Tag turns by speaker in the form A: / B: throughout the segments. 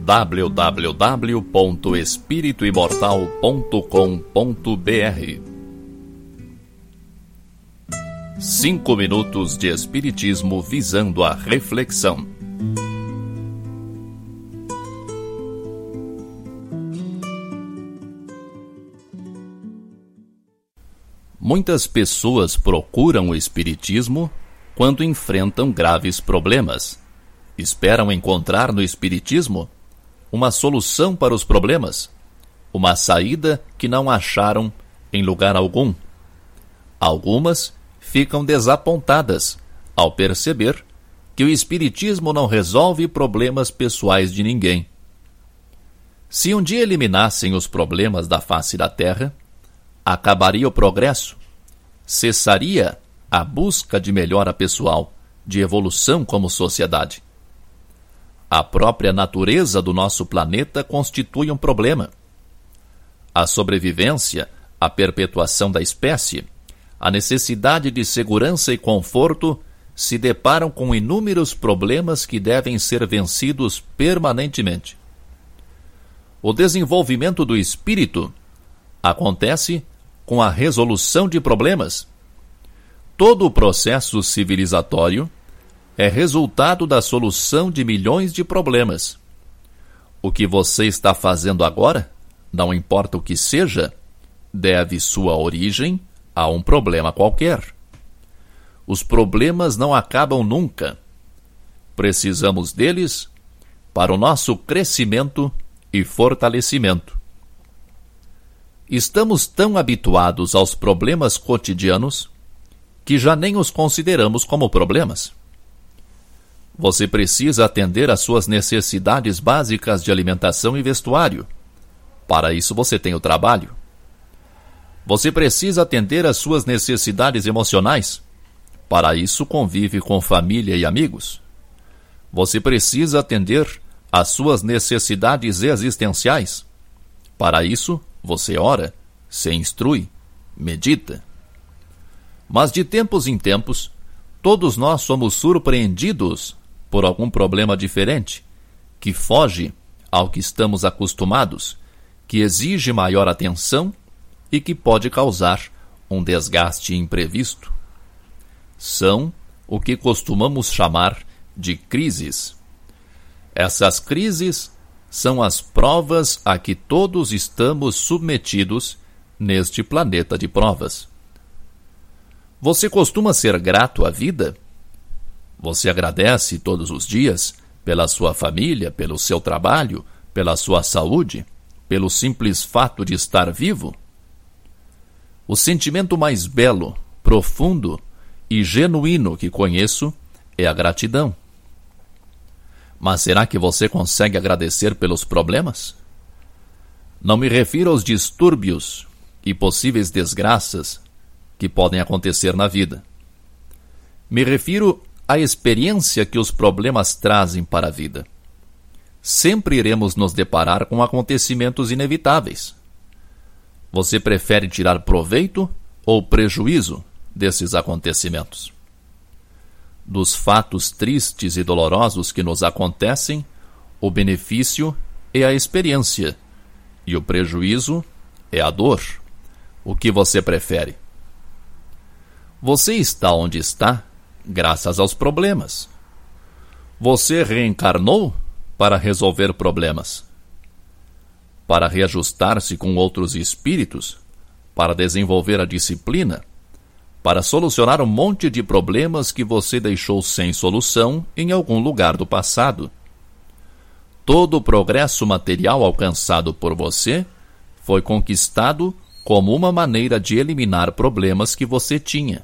A: www.espirituimortal.com.br 5 minutos de Espiritismo visando a reflexão. Muitas pessoas procuram o Espiritismo quando enfrentam graves problemas. Esperam encontrar no Espiritismo uma solução para os problemas, uma saída que não acharam em lugar algum. Algumas ficam desapontadas ao perceber que o Espiritismo não resolve problemas pessoais de ninguém. Se um dia eliminassem os problemas da face da Terra, acabaria o progresso, cessaria a busca de melhora pessoal, de evolução como sociedade. A própria natureza do nosso planeta constitui um problema. A sobrevivência, a perpetuação da espécie, a necessidade de segurança e conforto se deparam com inúmeros problemas que devem ser vencidos permanentemente. O desenvolvimento do espírito acontece com a resolução de problemas. Todo o processo civilizatório é resultado da solução de milhões de problemas. O que você está fazendo agora, não importa o que seja, deve sua origem a um problema qualquer. Os problemas não acabam nunca. Precisamos deles para o nosso crescimento e fortalecimento. Estamos tão habituados aos problemas cotidianos que já nem os consideramos como problemas. Você precisa atender às suas necessidades básicas de alimentação e vestuário. Para isso você tem o trabalho. Você precisa atender às suas necessidades emocionais. Para isso convive com família e amigos. Você precisa atender às suas necessidades existenciais. Para isso você ora, se instrui, medita. Mas de tempos em tempos, todos nós somos surpreendidos por algum problema diferente, que foge ao que estamos acostumados, que exige maior atenção e que pode causar um desgaste imprevisto. São o que costumamos chamar de crises. Essas crises são as provas a que todos estamos submetidos neste planeta de provas. Você costuma ser grato à vida? Você agradece todos os dias pela sua família, pelo seu trabalho, pela sua saúde, pelo simples fato de estar vivo? O sentimento mais belo, profundo e genuíno que conheço é a gratidão. Mas será que você consegue agradecer pelos problemas? Não me refiro aos distúrbios e possíveis desgraças que podem acontecer na vida. Me refiro à experiência que os problemas trazem para a vida. Sempre iremos nos deparar com acontecimentos inevitáveis. Você prefere tirar proveito ou prejuízo desses acontecimentos? Dos fatos tristes e dolorosos que nos acontecem, o benefício é a experiência e o prejuízo é a dor. O que você prefere? Você está onde está graças aos problemas. Você reencarnou para resolver problemas, para reajustar-se com outros espíritos, para desenvolver a disciplina, para solucionar um monte de problemas que você deixou sem solução em algum lugar do passado. Todo o progresso material alcançado por você foi conquistado como uma maneira de eliminar problemas que você tinha.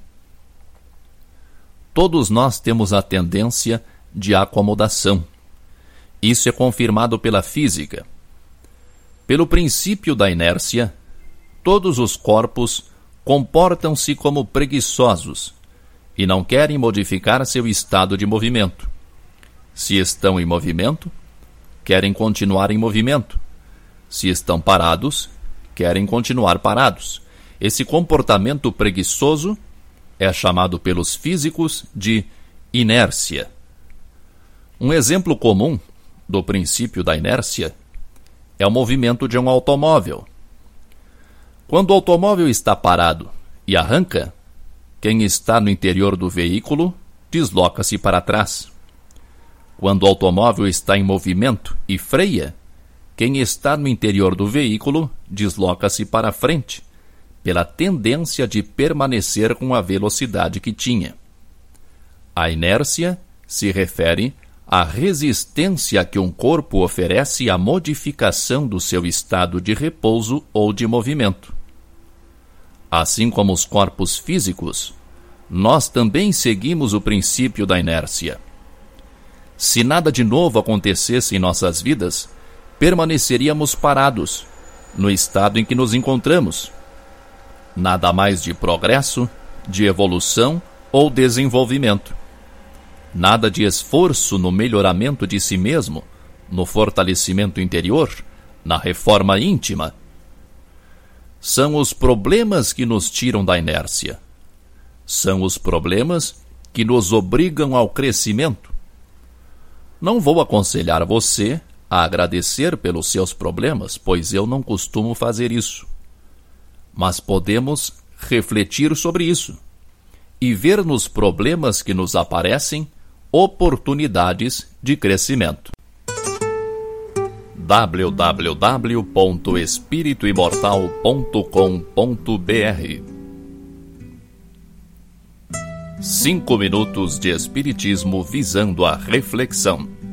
A: Todos nós temos a tendência de acomodação. Isso é confirmado pela física. Pelo princípio da inércia, todos os corpos comportam-se como preguiçosos e não querem modificar seu estado de movimento. Se estão em movimento, querem continuar em movimento. Se estão parados, querem continuar parados. Esse comportamento preguiçoso é chamado pelos físicos de inércia. Um exemplo comum do princípio da inércia é o movimento de um automóvel. Quando o automóvel está parado e arranca, quem está no interior do veículo desloca-se para trás. Quando o automóvel está em movimento e freia, quem está no interior do veículo desloca-se para frente, pela tendência de permanecer com a velocidade que tinha. A inércia se refere à resistência que um corpo oferece à modificação do seu estado de repouso ou de movimento. Assim como os corpos físicos, nós também seguimos o princípio da inércia. Se nada de novo acontecesse em nossas vidas, permaneceríamos parados, no estado em que nos encontramos. Nada mais de progresso, de evolução ou desenvolvimento. Nada de esforço no melhoramento de si mesmo, no fortalecimento interior, na reforma íntima. São os problemas que nos tiram da inércia. São os problemas que nos obrigam ao crescimento. Não vou aconselhar você a agradecer pelos seus problemas, pois eu não costumo fazer isso. Mas podemos refletir sobre isso e ver nos problemas que nos aparecem oportunidades de crescimento. www.espirituimortal.com.br 5 minutos de espiritismo visando a reflexão.